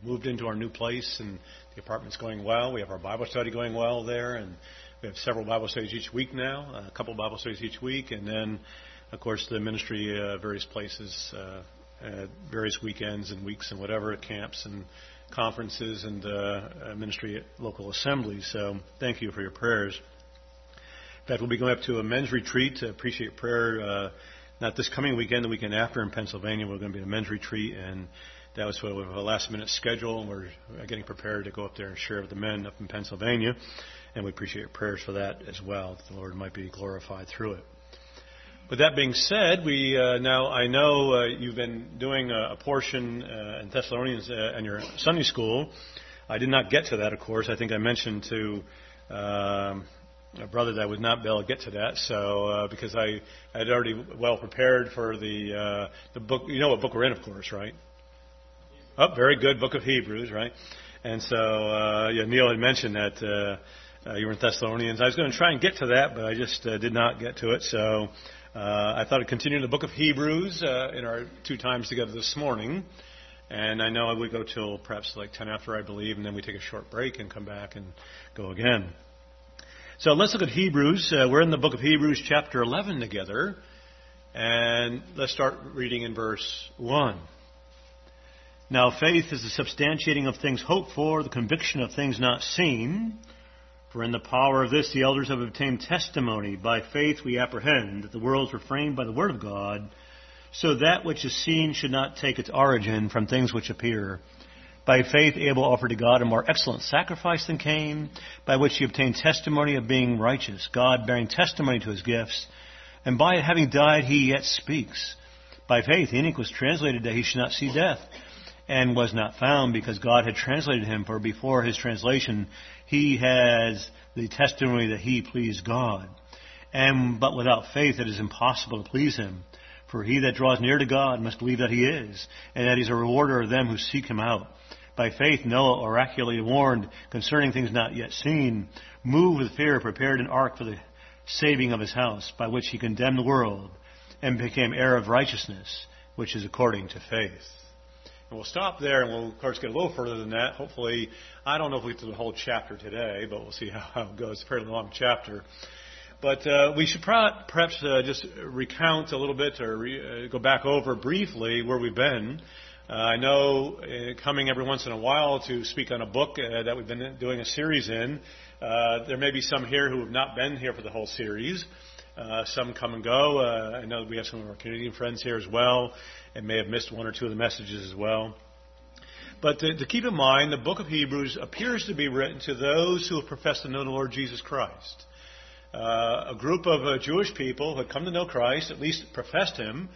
moved into our new place, and the apartment's going well. We have our Bible study going well there, and we have several Bible studies each week now, a couple of Bible studies each week, and then, of course, the ministry, various places, various weekends and weeks and whatever, at camps and conferences and ministry at local assemblies. So thank you for your prayers. In fact, we'll be going up to a men's retreat. Appreciate prayer. Not this coming weekend, the weekend after in Pennsylvania. We're going to be at a men's retreat, and that was sort of a last-minute schedule, and we're getting prepared to go up there and share with the men up in Pennsylvania. And we appreciate your prayers for that as well, that the Lord might be glorified through it. With that being said, I know you've been doing a portion in Thessalonians in your Sunday school. I did not get to that, of course. I think I mentioned to a brother that I would not be able to get to that. So because I had already well prepared for the book. You know what book we're in, of course, right? Oh, very good, Book of Hebrews, right? And so Neil had mentioned that you were in Thessalonians. I was going to try and get to that, but I just did not get to it. So I thought I'd continue in the book of Hebrews in our 2 times together this morning. And I know I would go till perhaps like 10 after, I believe, and then we take a short break and come back and go again. So let's look at Hebrews. We're in the book of Hebrews chapter 11 together. And let's start reading in verse 1. Now faith is the substantiating of things hoped for, the conviction of things not seen. For in the power of this the elders have obtained testimony. By faith we apprehend that the worlds were framed by the word of God, so that which is seen should not take its origin from things which appear. By faith Abel offered to God a more excellent sacrifice than Cain, by which he obtained testimony of being righteous, God bearing testimony to his gifts. And by it having died he yet speaks. By faith Enoch was translated that he should not see death, and was not found, because God had translated him, for before his translation he has the testimony that he pleased God. But without faith it is impossible to please him. For he that draws near to God must believe that he is, and that he is a rewarder of them who seek him out. By faith Noah, oracularly warned concerning things not yet seen, moved with fear, prepared an ark for the saving of his house, by which he condemned the world, and became heir of righteousness, which is according to faith. And we'll stop there, and we'll, of course, get a little further than that. Hopefully, I don't know if we get to the whole chapter today, but we'll see how it goes. It's a fairly long chapter. But we should perhaps just recount a little bit, or go back over briefly where we've been. I know coming every once in a while to speak on a book that we've been doing a series in, there may be some here who have not been here for the whole series. Some come and go. I know that we have some of our Canadian friends here as well, and may have missed 1 or 2 of the messages as well. But to keep in mind, the book of Hebrews appears to be written to those who have professed to know the Lord Jesus Christ. A group of Jewish people who had come to know Christ, at least professed him,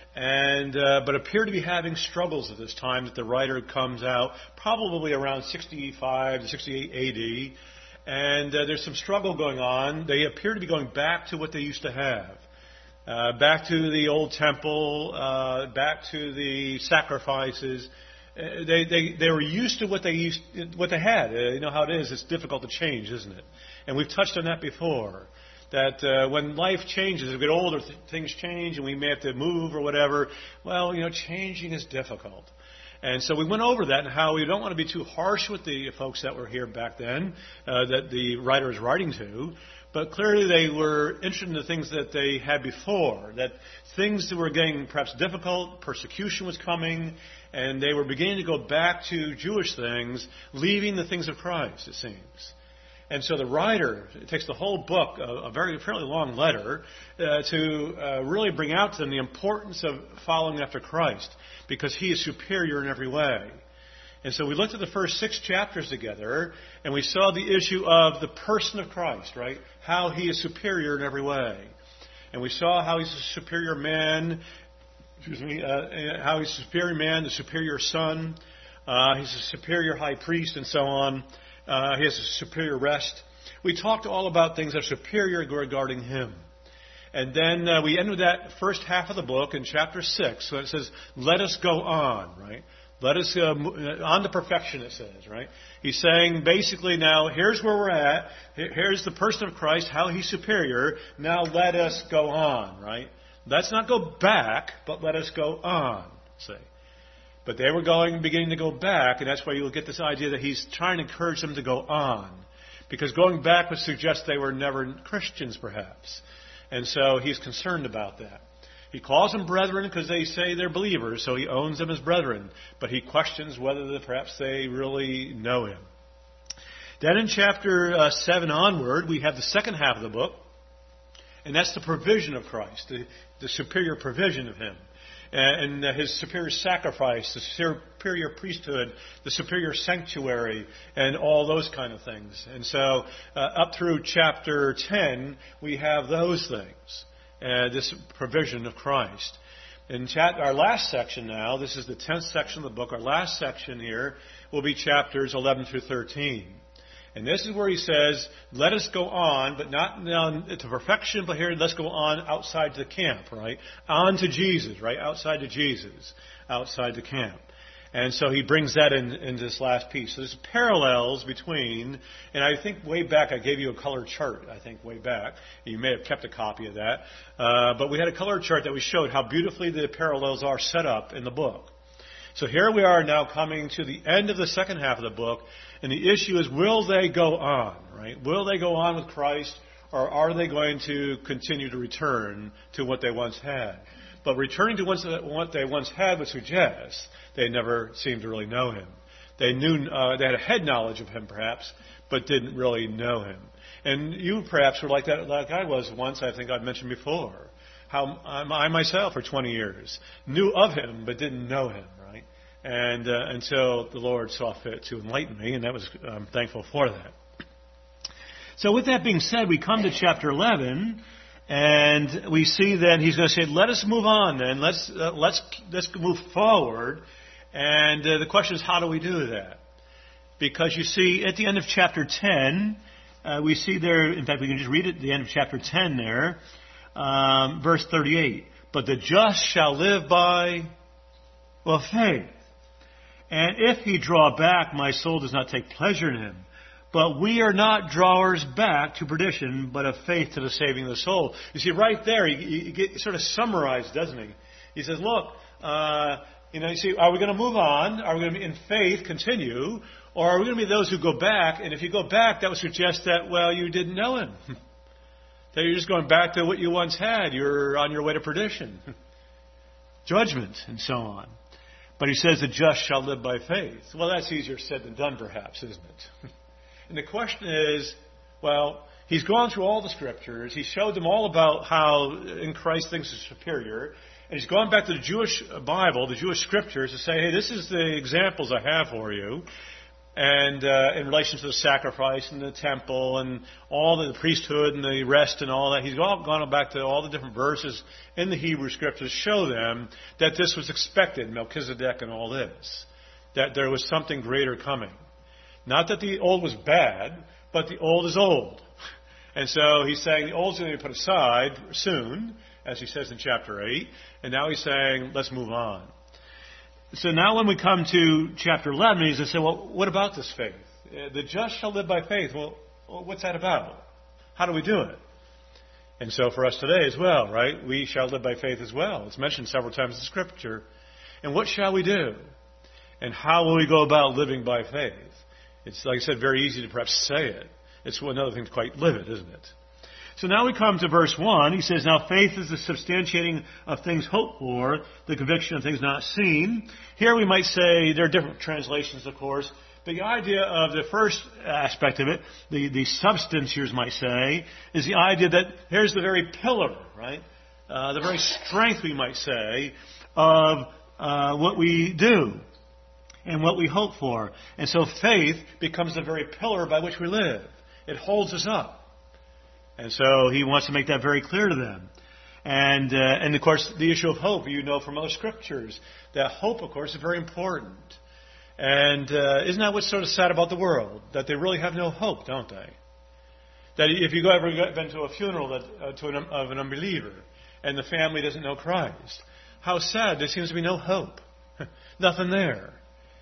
but appear to be having struggles at this time that the writer comes out, probably around 65 to 68 A.D., and there's some struggle going on. They appear to be going back to what they used to have. Back to the old temple, back to the sacrifices. They were used to what they had. You know how it is. It's difficult to change, isn't it? And we've touched on that before. That when life changes, as we get older, things change, and we may have to move or whatever. Well, changing is difficult. And so we went over that and how we don't want to be too harsh with the folks that were here back then, that the writer is writing to. But clearly they were interested in the things that they had before, that things that were getting perhaps difficult, persecution was coming, and they were beginning to go back to Jewish things, leaving the things of Christ, it seems. And so the writer takes the whole book, a fairly long letter, to really bring out to them the importance of following after Christ, because he is superior in every way. And so we looked at the first 6 chapters together, and we saw the issue of the person of Christ, right? How he is superior in every way. And we saw how he's a superior man, how he's a superior man, the superior son, he's a superior high priest, and so on. He has a superior rest. We talked all about things that are superior regarding him. And then we ended that first half of the book in chapter 6. So it says, let us go on, right? Let us on to perfection, it says, right? He's saying basically now, here's where we're at. Here's the person of Christ, how he's superior. Now let us go on, right? Let's not go back, but let us go on, say. But they were beginning to go back, and that's why you'll get this idea that he's trying to encourage them to go on. Because going back would suggest they were never Christians, perhaps. And so he's concerned about that. He calls them brethren because they say they're believers, so he owns them as brethren. But he questions whether perhaps they really know him. Then in chapter 7 onward, we have the second half of the book, and that's the provision of Christ, the superior provision of him. And his superior sacrifice, the superior priesthood, the superior sanctuary, and all those kind of things. And so up through chapter 10, we have those things, this provision of Christ. In our last section now, this is the 10th section of the book, our last section here will be chapters 11 through 13. And this is where he says, let us go on, but not to perfection, but here let's go on outside the camp, right? On to Jesus, right? Outside to Jesus, outside the camp. And so he brings that in this last piece. So there's parallels between, and I think way back I gave you a color chart, I think way back. You may have kept a copy of that. But we had a color chart that we showed how beautifully the parallels are set up in the book. So here we are now coming to the end of the second half of the book, and the issue is, will they go on, right? Will they go on with Christ, or are they going to continue to return to what they once had? But returning to what they once had would suggest they never seemed to really know him. They had a head knowledge of him, perhaps, but didn't really know him. And you perhaps were like that, like I was once. I think I've mentioned before how I myself for 20 years knew of him, but didn't know him. And until the Lord saw fit to enlighten me, and I'm thankful for that. So with that being said, we come to chapter 11, and we see that he's going to say, let us move on then, let's move forward. And the question is, how do we do that? Because you see, at the end of chapter 10, we see there, in fact, we can just read it at the end of chapter 10 there, verse 38. But the just shall live by, faith. And if he draw back, my soul does not take pleasure in him. But we are not drawers back to perdition, but of faith to the saving of the soul. You see, right there, he sort of summarized, doesn't he? He says, look, you see, are we going to move on? Are we going to be in faith, continue? Or are we going to be those who go back? And if you go back, that would suggest that, you didn't know him. That you're just going back to what you once had. You're on your way to perdition. Judgment, and so on. But he says the just shall live by faith. Well, that's easier said than done, perhaps, isn't it? And the question is, he's gone through all the scriptures. He showed them all about how in Christ things are superior. And he's gone back to the Jewish Bible, the Jewish scriptures, to say, hey, this is the examples I have for you. And in relation to the sacrifice and the temple and all the priesthood and the rest and all that, he's gone back to all the different verses in the Hebrew scriptures to show them that this was expected, Melchizedek and all this, that there was something greater coming. Not that the old was bad, but the old is old. And so he's saying the old's going to be put aside soon, as he says in chapter 8, and now he's saying, let's move on. So now when we come to chapter 11, he's going to say, what about this faith? The just shall live by faith. Well, what's that about? How do we do it? And so for us today as well, right? We shall live by faith as well. It's mentioned several times in Scripture. And what shall we do? And how will we go about living by faith? It's, like I said, very easy to perhaps say it. It's another thing to quite live it, isn't it? So now we come to verse 1. He says, now faith is the substantiating of things hoped for, the conviction of things not seen. Here we might say, there are different translations, of course, but the idea of the first aspect of it, the substance, you might say, is the idea that here's the very pillar, right? The very strength, we might say, of what we do and what we hope for. And so faith becomes the very pillar by which we live. It holds us up. And so he wants to make that very clear to them. And of course, the issue of hope, you know from other scriptures, that hope, of course, is very important. And isn't that what's sort of sad about the world? That they really have no hope, don't they? That if you've ever been to a funeral of an unbeliever and the family doesn't know Christ, how sad. There seems to be no hope. Nothing there.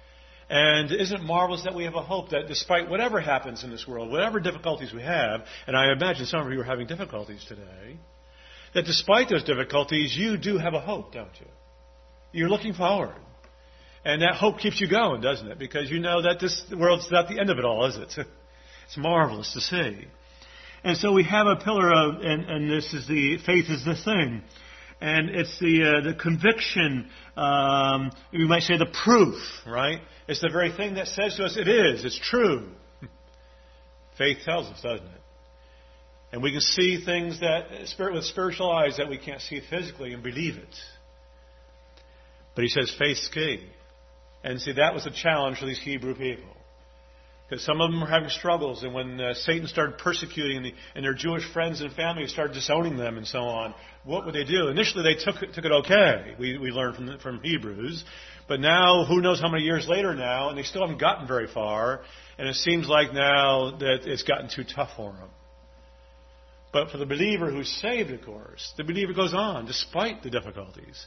And isn't it marvelous that we have a hope that despite whatever happens in this world, whatever difficulties we have, and I imagine some of you are having difficulties today, that despite those difficulties, you do have a hope, don't you? You're looking forward. And that hope keeps you going, doesn't it? Because you know that this world's not the end of it all, is it? It's marvelous to see. And so we have a pillar of, and this is the, faith is the thing. And it's the conviction, you might say the proof, right? It's the very thing that says to us, it is, it's true. Faith tells us, doesn't it? And we can see things that, with spiritual eyes, that we can't see physically and believe it. But he says faith's key. And see, that was a challenge for these Hebrew people. Because some of them were having struggles, and when Satan started persecuting and their Jewish friends and family started disowning them and so on, what would they do? Initially, they took it okay. We learned from Hebrews, but now who knows how many years later now, and they still haven't gotten very far, and it seems like now that it's gotten too tough for them. But for the believer who's saved, of course, the believer goes on despite the difficulties.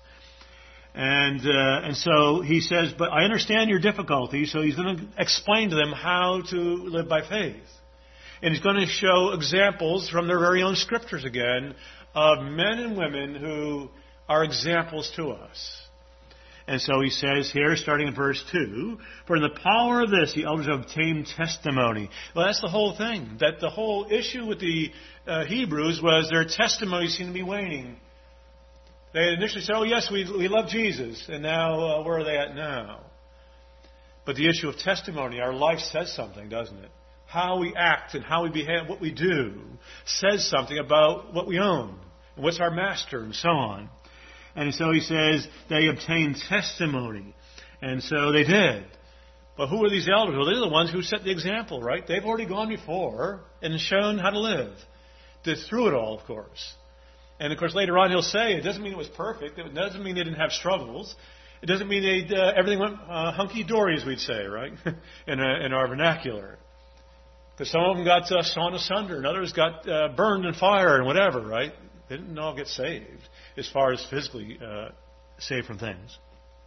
And so he says, but I understand your difficulty, so he's going to explain to them how to live by faith. And he's going to show examples from their very own scriptures again of men and women who are examples to us. And so he says here, starting in verse 2, for in the power of this, the elders have obtained testimony. Well, that's the whole thing. That the whole issue with the Hebrews was their testimony seemed to be waning. They initially said, oh, yes, we love Jesus. And now, where are they at now? But the issue of testimony, our life says something, doesn't it? How we act and how we behave, what we do, says something about what we own. And what's our master and so on. And so he says they obtained testimony. And so they did. But who are these elders? Well, they're the ones who set the example, right? They've already gone before and shown how to live. Through it all, of course. And, of course, later on he'll say it doesn't mean it was perfect. It doesn't mean they didn't have struggles. It doesn't mean everything went hunky-dory, as we'd say, right, in our vernacular. Because some of them got sawn asunder and others got burned in fire and whatever, right? They didn't all get saved as far as physically saved from things.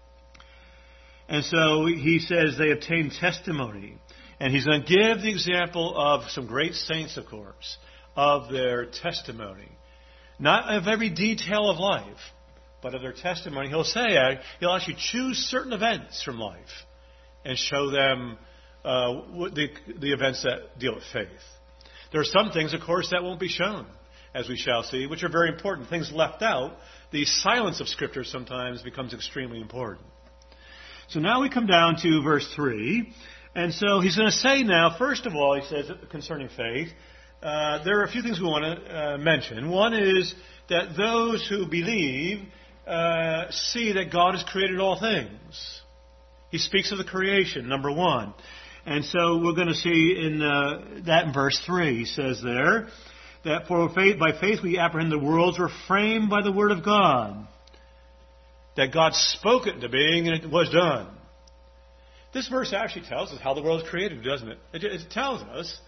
And so he says they obtained testimony. And he's going to give the example of some great saints, of course, of their testimony. Not of every detail of life, but of their testimony. He'll actually choose certain events from life and show them the events that deal with faith. There are some things, of course, that won't be shown, as we shall see, which are very important. Things left out. The silence of Scripture sometimes becomes extremely important. So now we come down to verse 3. And so he's going to say now, first of all, he says concerning faith, there are a few things we want to mention. One is that those who believe see that God has created all things. He speaks of the creation, number one. And so we're going to see in that in verse 3. He says there that by faith we apprehend the worlds were framed by the word of God. That God spoke it into being and it was done. This verse actually tells us how the world is created, doesn't it? It tells us.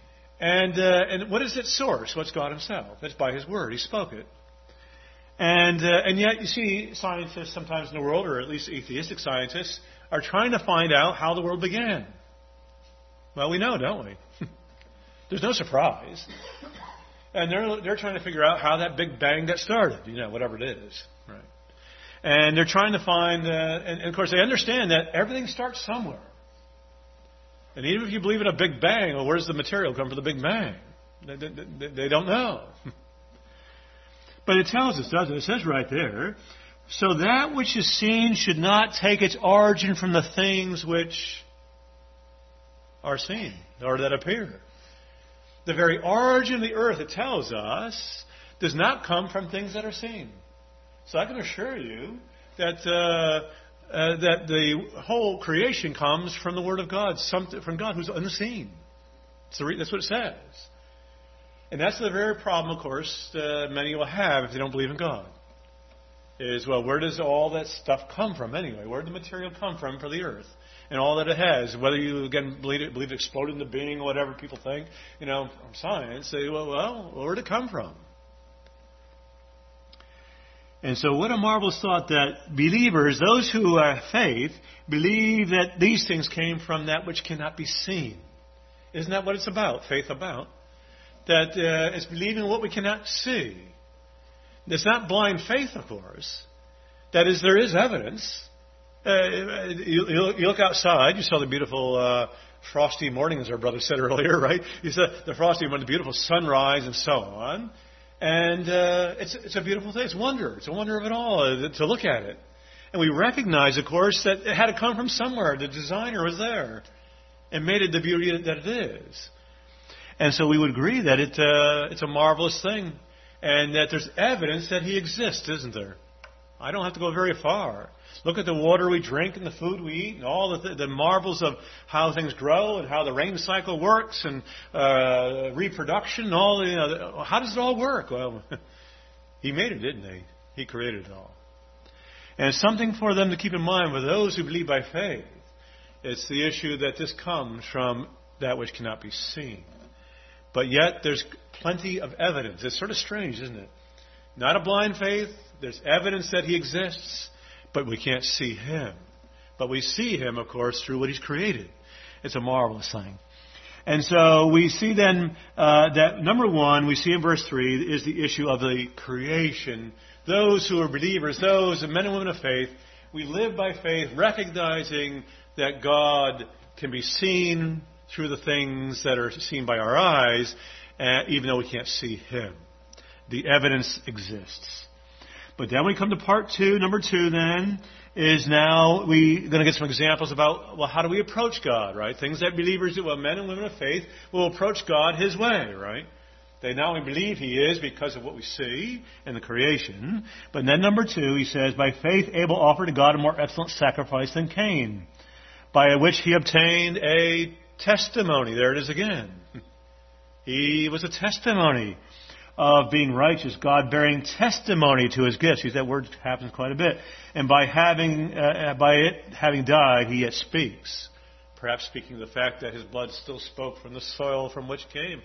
And what is its source? What's God himself? It's by his word. He spoke it. And yet, you see, scientists sometimes in the world, or at least atheistic scientists, are trying to find out how the world began. Well, we know, don't we? There's no surprise. And they're trying to figure out how that Big Bang got started, whatever it is. Right? And they're trying to find, and of course they understand that everything starts somewhere. And even if you believe in a Big Bang, well, where does the material come for the Big Bang? They don't know. But it tells us, doesn't it? It says right there, so that which is seen should not take its origin from the things which are seen, or that appear. The very origin of the earth, it tells us, does not come from things that are seen. So I can assure you that that the whole creation comes from the Word of God, from God who's unseen. That's what it says. And that's the very problem, of course, many will have if they don't believe in God. Is, well, where does all that stuff come from anyway? Where did the material come from for the earth? And all that it has, whether you, again, believe it exploded into being or whatever people think, from science, say, well, where did it come from? And so what a marvelous thought that believers, those who have faith, believe that these things came from that which cannot be seen. Isn't that what it's about, faith about? That it's believing what we cannot see. It's not blind faith, of course. That is, there is evidence. You look outside, you saw the beautiful frosty morning, as our brother said earlier, right? You saw the frosty morning, the beautiful sunrise and so on. And it's a beautiful thing. It's a wonder. It's a wonder of it all to look at it. And we recognize, of course, that it had to come from somewhere. The designer was there and made it the beauty that it is. And so we would agree that it's a marvelous thing and that there's evidence that he exists, isn't there? I don't have to go very far. Look at the water we drink and the food we eat and all the marvels of how things grow and how the rain cycle works and reproduction and all. How does it all work? Well, he made it, didn't he? He created it all. And it's something for them to keep in mind for those who believe by faith. It's the issue that this comes from that which cannot be seen. But yet there's plenty of evidence. It's sort of strange, isn't it? Not a blind faith. There's evidence that he exists, but we can't see him. But we see him, of course, through what he's created. It's a marvelous thing. And so we see then that, number one, we see in verse 3 is the issue of the creation. Those who are believers, those men and women of faith, we live by faith, recognizing that God can be seen through the things that are seen by our eyes, even though we can't see him. The evidence exists. But then we come to part 2. Number 2 then is now we're going to get some examples about, well, how do we approach God, right? Things that believers do, well, men and women of faith will approach God his way, right? They not only believe he is because of what we see in the creation, but then number 2, he says, by faith Abel offered to God a more excellent sacrifice than Cain, by which he obtained a testimony. There it is again. He was a testimony of being righteous, God bearing testimony to his gifts. That word happens quite a bit. And by it having died, he yet speaks. Perhaps speaking of the fact that his blood still spoke from the soil from which came,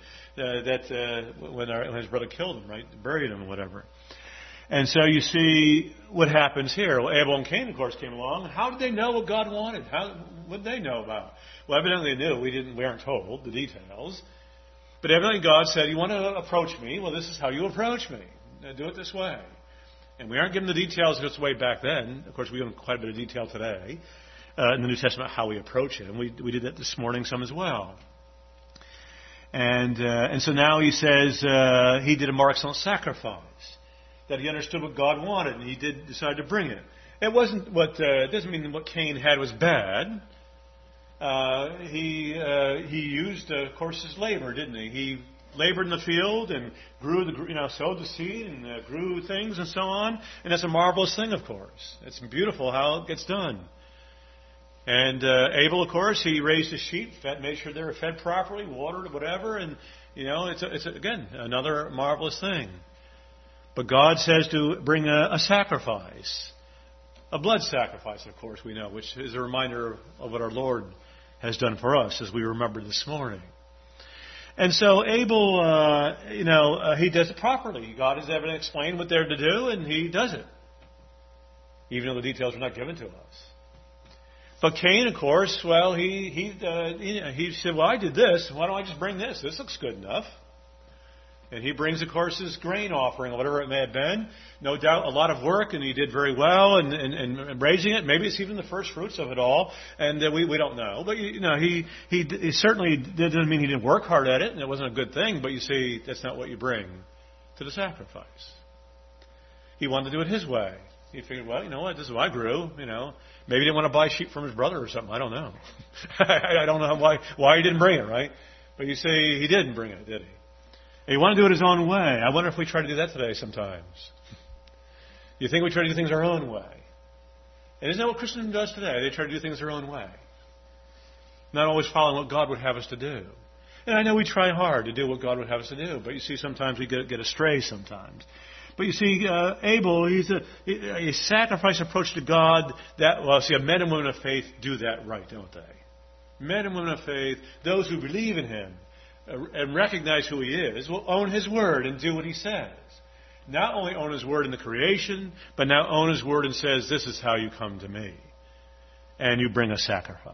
when his brother killed him, right? Buried him or whatever. And so you see what happens here. Well, Abel and Cain, of course, came along. How did they know what God wanted? What did they know about? Well, evidently they knew. We aren't told the details. But evidently God said, you want to approach me? Well, this is how you approach me. Do it this way. And we aren't given the details just way back then. Of course, we give quite a bit of detail today in the New Testament how we approach it. And we did that this morning some as well. And so now he says he did a more excellent sacrifice. That he understood what God wanted, and he did decide to bring it. It doesn't mean what Cain had was bad. He used, of course, his labor, didn't he? He labored in the field and sowed the seed and grew things and so on. And that's a marvelous thing, of course. It's beautiful how it gets done. And Abel, of course, he raised his sheep, made sure they were fed properly, watered, whatever. And it's again another marvelous thing. But God says to bring a sacrifice, a blood sacrifice, of course, we know, which is a reminder of what our Lord has done for us, as we remember this morning. And so Abel, he does it properly. God has evidently explained what they're to do, and he does it, even though the details are not given to us. But Cain, of course, well, he said, well, I did this. Why don't I just bring this? This looks good enough. And he brings, of course, his grain offering, or whatever it may have been. No doubt a lot of work, and he did very well in raising it. Maybe it's even the first fruits of it all, and we don't know. But, he certainly doesn't mean he didn't work hard at it, and it wasn't a good thing. But you see, that's not what you bring to the sacrifice. He wanted to do it his way. He figured, well, you know what, this is what I grew, Maybe he didn't want to buy sheep from his brother or something. I don't know. I don't know why he didn't bring it, right? But you see, he didn't bring it, did he? He wanted to do it his own way. I wonder if we try to do that today sometimes. You think we try to do things our own way? And isn't that what Christendom does today? They try to do things their own way. Not always following what God would have us to do. And I know we try hard to do what God would have us to do, but you see sometimes we get astray sometimes. But you see, Abel, he's a sacrifice approach to God. Men and women of faith do that right, don't they? Men and women of faith, those who believe in him, and recognize who he is, will own his word and do what he says. Not only own his word in the creation, but now own his word and says, this is how you come to me. And you bring a sacrifice.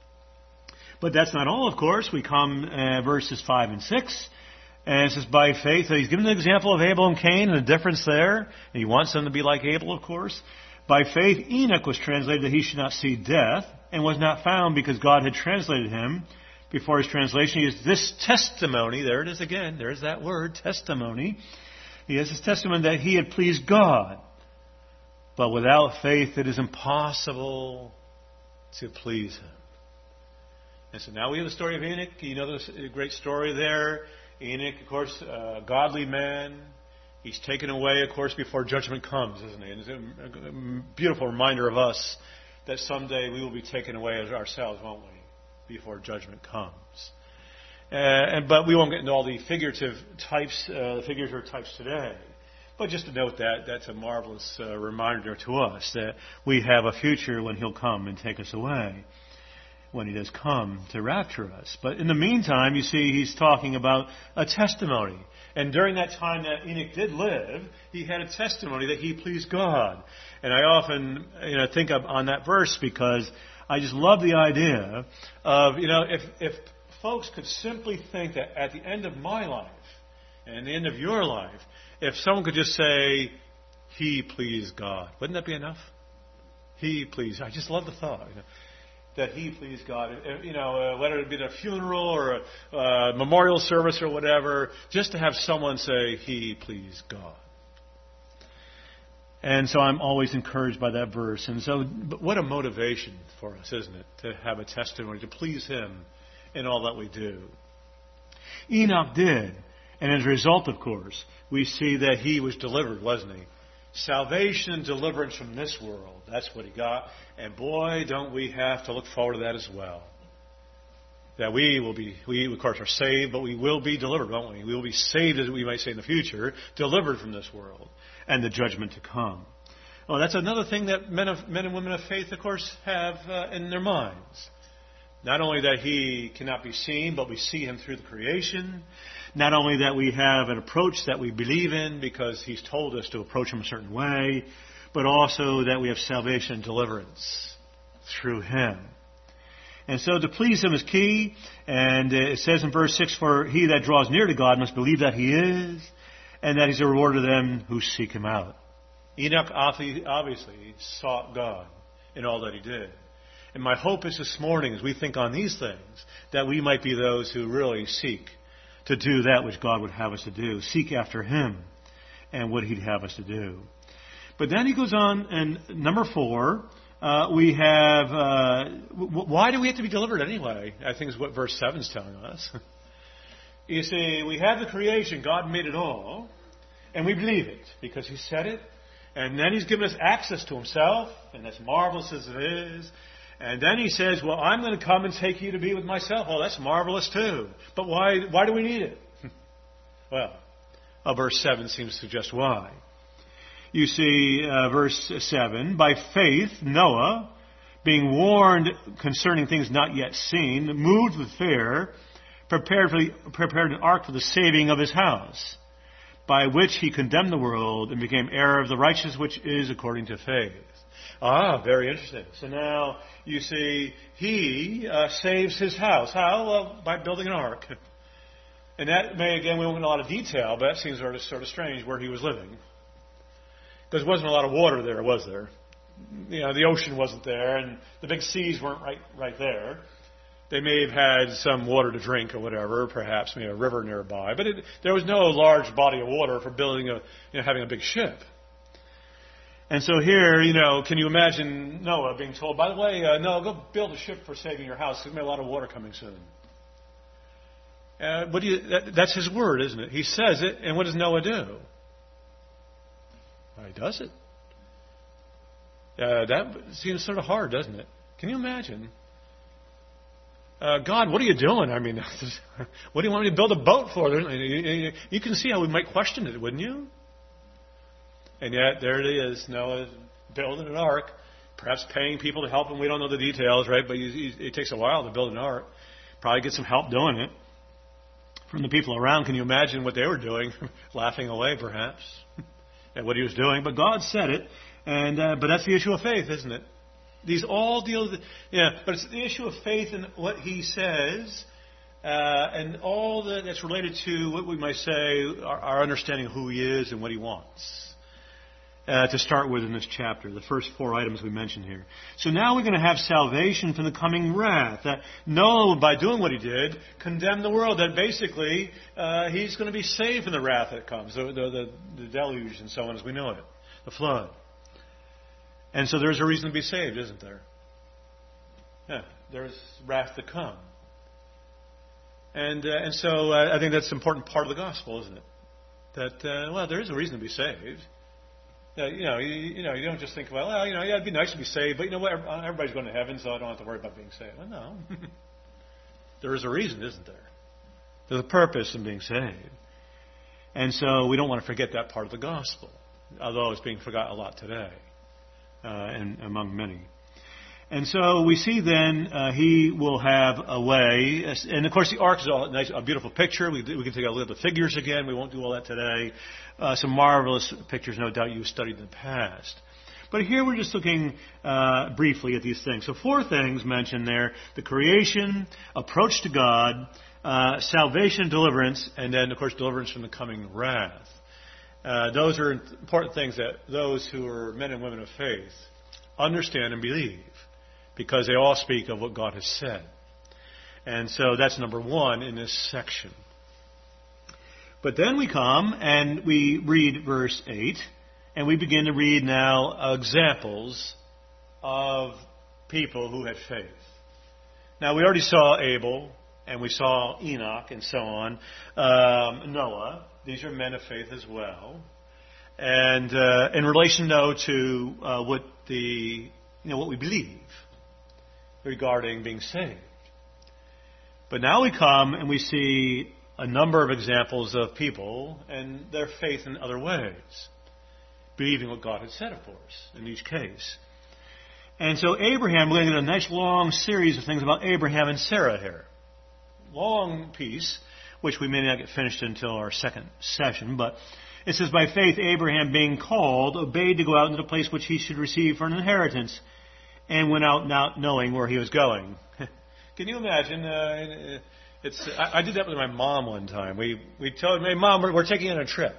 But that's not all, of course. We come verses 5 and 6. And it says, by faith. So he's given the example of Abel and Cain and the difference there. And he wants them to be like Abel, of course. By faith Enoch was translated that he should not see death, and was not found because God had translated him. Before his translation, he has this testimony. There it is again. There's that word, testimony. He has this testimony that he had pleased God. But without faith, it is impossible to please him. And so now we have the story of Enoch. You know the great story there. Enoch, of course, a godly man. He's taken away, of course, before judgment comes, isn't he? And it's a beautiful reminder of us that someday we will be taken away as ourselves, won't we, before judgment comes. But we won't get into all the figurative types today. But just to note that, that's a marvelous reminder to us that we have a future when he'll come and take us away, when he does come to rapture us. But in the meantime, you see, he's talking about a testimony. And during that time that Enoch did live, he had a testimony that he pleased God. And I often think on that verse because I just love the idea of, if folks could simply think that at the end of my life and the end of your life, if someone could just say, he pleased God, wouldn't that be enough? He pleased. I just love the thought. That he pleased God. Whether it be a funeral or a memorial service or whatever, just to have someone say, he pleased God. And so I'm always encouraged by that verse. And so, but what a motivation for us, isn't it? To have a testimony, to please him in all that we do. Enoch did. And as a result, of course, we see that he was delivered, wasn't he? Salvation and deliverance from this world. That's what he got. And boy, don't we have to look forward to that as well. That we of course are saved, but we will be delivered, won't we? We will be saved, as we might say in the future, delivered from this world and the judgment to come. Well, that's another thing that men and women of faith, of course, have in their minds. Not only that he cannot be seen, but we see him through the creation. Not only that we have an approach that we believe in because he's told us to approach him a certain way, but also that we have salvation and deliverance through him. And so to please him is key. And it says in verse 6, for he that draws near to God must believe that he is, and that he's a reward to them who seek him out. Enoch obviously sought God in all that he did. And my hope is this morning, as we think on these things, that we might be those who really seek to do that which God would have us to do. Seek after him and what he'd have us to do. But then he goes on, and number 4, we have, why do we have to be delivered anyway? I think is what verse 7 is telling us. You see, we have the creation. God made it all. And we believe it because he said it. And then he's given us access to himself. And as marvelous as it is. And then he says, well, I'm going to come and take you to be with myself. Oh, that's marvelous too. But why do we need it? Well, verse 7 seems to suggest why. You see, verse 7, by faith, Noah, being warned concerning things not yet seen, moved with fear, prepared an ark for the saving of his house, by which he condemned the world and became heir of the righteousness which is according to faith. Very interesting. So now, you see, he saves his house. How? Well, by building an ark. And that may, again, we won't get a lot of detail, but that seems sort of strange where he was living. Because there wasn't a lot of water there, was there? The ocean wasn't there, and the big seas weren't right there. They may have had some water to drink or whatever, perhaps maybe a river nearby. But there was no large body of water for building having a big ship. And so here, can you imagine Noah being told, by the way, Noah, go build a ship for saving your house. There's going to be a lot of water coming soon. That's his word, isn't it? He says it, and what does Noah do? Well, he does it. That seems sort of hard, doesn't it? Can you imagine? God, what are you doing? I mean, what do you want me to build a boat for? You can see how we might question it, wouldn't you? And yet, there it is. Noah building an ark, perhaps paying people to help him. We don't know the details, right? But it takes a while to build an ark. Probably get some help doing it from the people around. Can you imagine what they were doing? Laughing away, perhaps, at what he was doing. But God said it. But that's the issue of faith, isn't it? These all deal with, but it's the issue of faith in what he says, and all that's related to what we might say our understanding of who he is and what he wants. to start with in this chapter, the first 4 items we mentioned here. So now we're going to have salvation from the coming wrath. Noah, by doing what he did, condemned the world. That basically he's going to be saved from the wrath that comes, the deluge and so on as we know it, the flood. And so there's a reason to be saved, isn't there? Yeah, there's wrath to come. And so I think that's an important part of the gospel, isn't it? That, there is a reason to be saved. You don't just think, it'd be nice to be saved, but you know what? Everybody's going to heaven, so I don't have to worry about being saved. Well, no. There is a reason, isn't there? There's a purpose in being saved. And so we don't want to forget that part of the gospel, although it's being forgotten a lot today, and among many. And so we see then he will have a way, and of course the ark is a beautiful picture. We can take a look at the figures again. We won't do all that today. Some marvelous pictures, no doubt you've studied in the past. But here we're just looking briefly at these things. So 4 things mentioned there: the creation, approach to God, salvation, deliverance, and then of course deliverance from the coming wrath. Those are important things that those who are men and women of faith understand and believe, because they all speak of what God has said. And so that's number 1 in this section. But then we come and we read verse 8, and we begin to read now examples of people who had faith. Now we already saw Abel, and we saw Enoch, and so on. Noah, these are men of faith as well. And in relation, though, to what we believe regarding being saved. But now we come and we see a number of examples of people and their faith in other ways, believing what God had said, of course, in each case. And so Abraham, we're going to get a nice long series of things about Abraham and Sarah here. Long piece, which we may not get finished until our second session, but it says, by faith Abraham, being called, obeyed to go out into the place which he should receive for an inheritance, and went out not knowing where he was going. Can you imagine? I did that with my mom one time. We told my Mom, we're taking on a trip.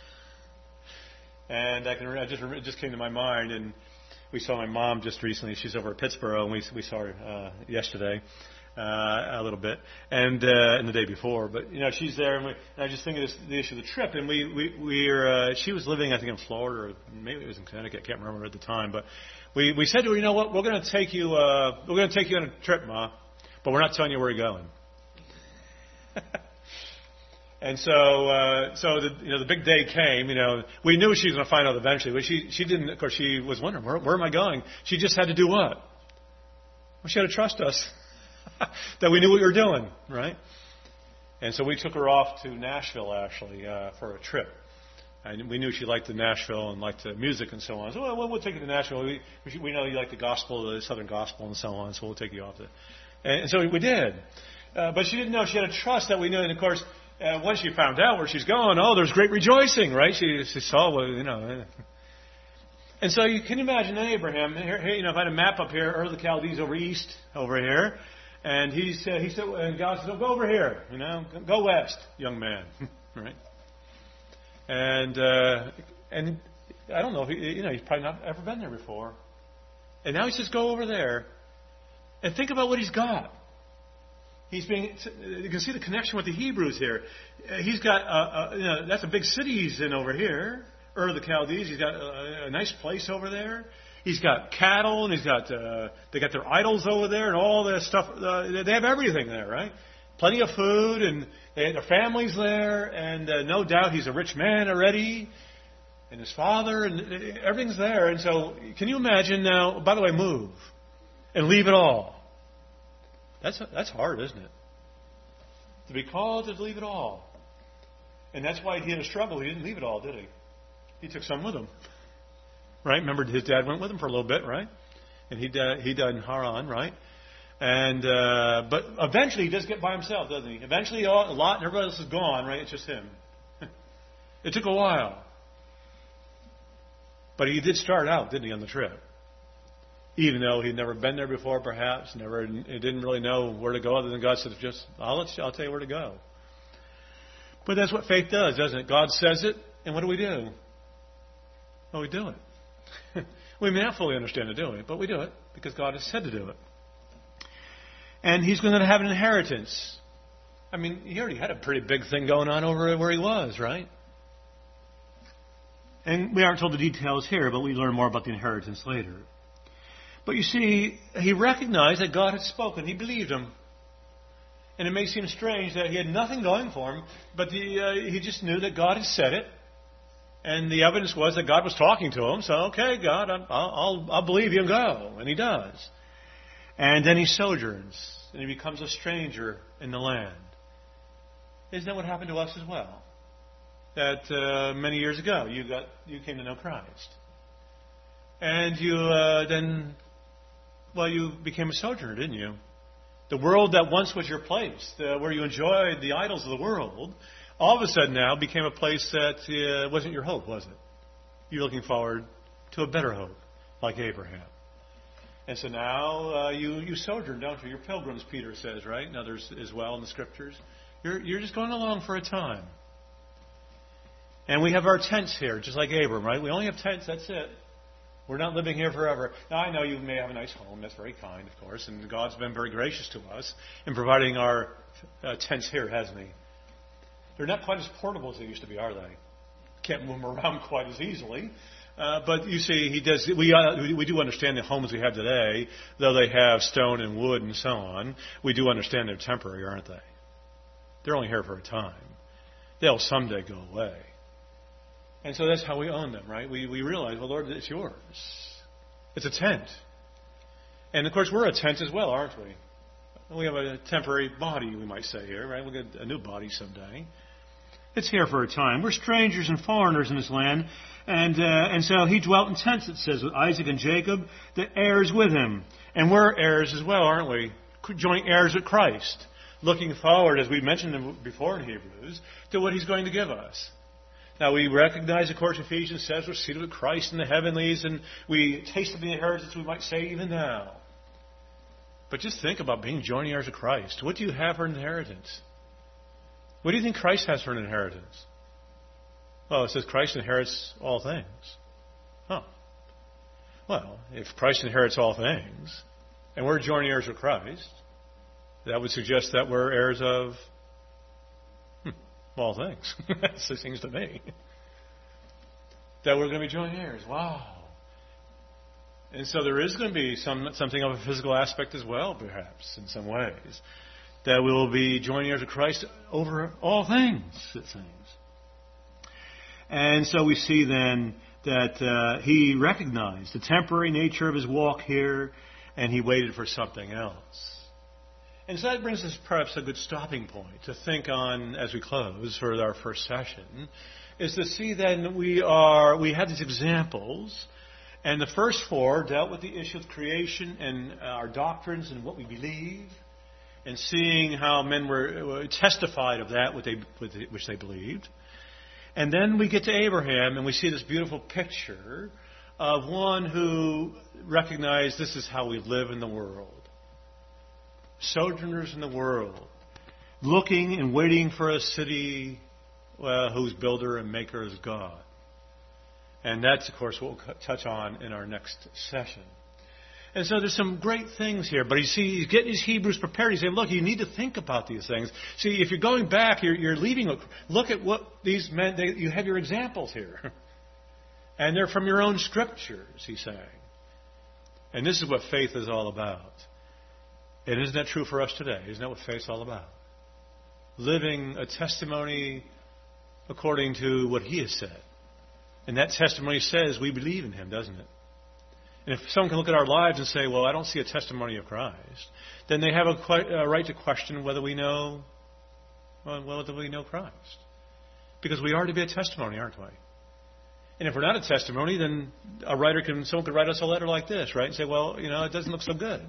And it just came to my mind, and we saw my mom just recently. She's over at Pittsburgh, and we saw her yesterday a little bit, and the day before. But she's there, and I just think of the issue of the trip. And she was living, I think, in Florida, or maybe it was in Connecticut. I can't remember at the time. But we said to her, you know what? We're going to take you on a trip, Ma, but we're not telling you where you're going. And so the big day came. We knew she was going to find out eventually, but she didn't. Of course, she was wondering, where am I going? She just had to do what? Well, she had to trust us that we knew what we were doing, right? And so we took her off to Nashville, actually, for a trip. And we knew she liked the Nashville and liked the music and so on. So we'll take you to Nashville. We know you like the gospel, the Southern gospel, and so on. So we'll take you off there. And so we did. But she didn't know. She had to trust that we knew. And of course, once she found out where she's going, there's great rejoicing, right? She saw, And so you can imagine Abraham. Here, if I had a map up here, Ur of the Chaldees over east, over here, and he said, and God said, go over here, go west, young man, right? And I don't know if he's probably not ever been there before, and now he says, go over there, and think about what he's got. You can see the connection with the Hebrews here. He's got, that's a big city he's in over here, Ur of the Chaldees. He's got a nice place over there. He's got cattle, and they got their idols over there, and all this stuff. They have everything there, right? Plenty of food, and their family's there, and no doubt he's a rich man already, and his father, and everything's there. And so, can you imagine now? By the way, move and leave it all. That's hard, isn't it? To be called to leave it all. And that's why he had a struggle. He didn't leave it all, did he? He took some with him. Right? Remember, his dad went with him for a little bit, right? And he died in Haran, right? And but eventually he does get by himself, doesn't he? Eventually Lot and everybody else is gone, right? It's just him. It took a while. But he did start out, didn't he, on the trip? Even though he'd never been there before, perhaps, he didn't really know where to go, other than God said, I'll tell you where to go. But that's what faith does, doesn't it? God says it, and what do? Well, we do it. We may not fully understand to do it, but we do it because God has said to do it. And he's going to have an inheritance. I mean, he already had a pretty big thing going on over where he was, right? And we aren't told the details here, but we learn more about the inheritance later. But you see, he recognized that God had spoken. He believed him. And it may seem strange that he had nothing going for him, but he just knew that God had said it. And the evidence was that God was talking to him. So, okay, God, I'll believe you and go. And he does. And then he sojourns, and he becomes a stranger in the land. Isn't that what happened to us as well? That many years ago, you came to know Christ. And you you became a sojourner, didn't you? The world that once was your place, where you enjoyed the idols of the world, all of a sudden now became a place that wasn't your hope, was it? You're looking forward to a better hope, like Abraham. And so now you sojourn, don't you? You're pilgrims, Peter says, right? And others as well in the Scriptures. You're just going along for a time. And we have our tents here, just like Abram, right? We only have tents, that's it. We're not living here forever. Now, I know you may have a nice home. That's very kind, of course. And God's been very gracious to us in providing our tents here, hasn't he? They're not quite as portable as they used to be, are they? Can't move them around quite as easily. But you see, he does. We do understand the homes we have today, though they have stone and wood and so on. We do understand they're temporary, aren't they? They're only here for a time. They'll someday go away. And so that's how we own them, right? We realize, well, Lord, it's yours. It's a tent. And, of course, we're a tent as well, aren't we? We have a temporary body, we might say here, right? We'll get a new body someday. It's here for a time. We're strangers and foreigners in this land. And so he dwelt in tents, it says, with Isaac and Jacob, the heirs with him. And we're heirs as well, aren't we? Joint heirs with Christ. Looking forward, as we mentioned before in Hebrews, to what he's going to give us. Now, we recognize, of course, Ephesians says we're seated with Christ in the heavenlies, and we taste of the inheritance, we might say, even now. But just think about being joint heirs of Christ. What do you have for an inheritance? What do you think Christ has for an inheritance? Well, it says Christ inherits all things. Oh. Well, if Christ inherits all things, and we're joint heirs of Christ, that would suggest that we're heirs of all things. That seems to me. That we're going to be joint heirs. Wow. And so there is going to be something of a physical aspect as well, perhaps, in some ways. That we will be joint heirs of Christ over all things, it seems. And so we see then that he recognized the temporary nature of his walk here, and he waited for something else. And so that brings us perhaps a good stopping point to think on as we close for our first session, is to see then we have these examples, and the first four dealt with the issue of creation and our doctrines and what we believe, and seeing how men were testified of that which they believed. And then we get to Abraham, and we see this beautiful picture of one who recognized this is how we live in the world. Sojourners in the world, looking and waiting for a city whose builder and maker is God. And that's, of course, what we'll touch on in our next session. And so there's some great things here. But you see, he's getting his Hebrews prepared. He's saying, look, you need to think about these things. See, if you're going back, you're leaving. Look at what these men, you have your examples here. And they're from your own scriptures, he's saying. And this is what faith is all about. And isn't that true for us today? Isn't that what faith's all about? Living a testimony according to what he has said. And that testimony says we believe in him, doesn't it? And if someone can look at our lives and say, well, I don't see a testimony of Christ, then they have a right to question whether we know Christ. Because we are to be a testimony, aren't we? And if we're not a testimony, then someone could write us a letter like this, right? And say, well, it doesn't look so good.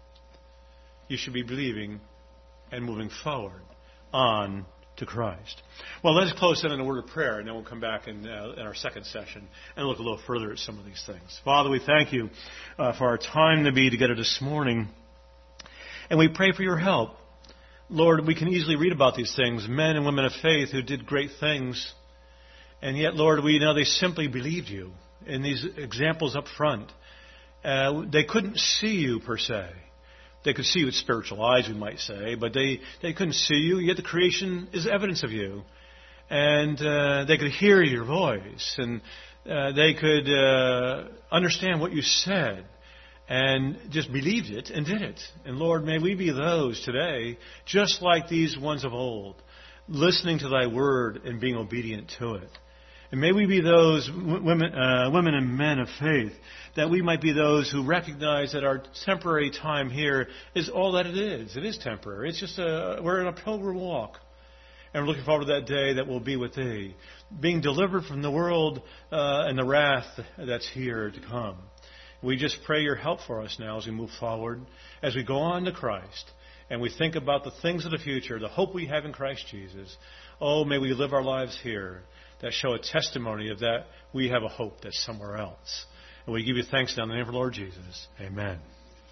You should be believing and moving forward on to Christ. Well, let's close in a word of prayer, and then we'll come back in our second session and look a little further at some of these things. Father, we thank you for our time together this morning, and we pray for your help. Lord, we can easily read about these things, men and women of faith who did great things, and yet, Lord, we know they simply believed you. in these examples up front, they couldn't see you per se. They could see you with spiritual eyes, we might say, but they couldn't see you, yet the creation is evidence of you. And they could hear your voice, and they could understand what you said, and just believed it and did it. And Lord, may we be those today, just like these ones of old, listening to Thy word and being obedient to it. And may we be those women and men of faith, that we might be those who recognize that our temporary time here is all that it is. It is temporary. It's just we're in a pilgrim walk. And we're looking forward to that day that we'll be with Thee, being delivered from the world and the wrath that's here to come. We just pray Your help for us now as we move forward, as we go on to Christ, and we think about the things of the future, the hope we have in Christ Jesus. Oh, may we live our lives here that show a testimony of that we have a hope that's somewhere else. And we give You thanks now in the name of the Lord Jesus. Amen.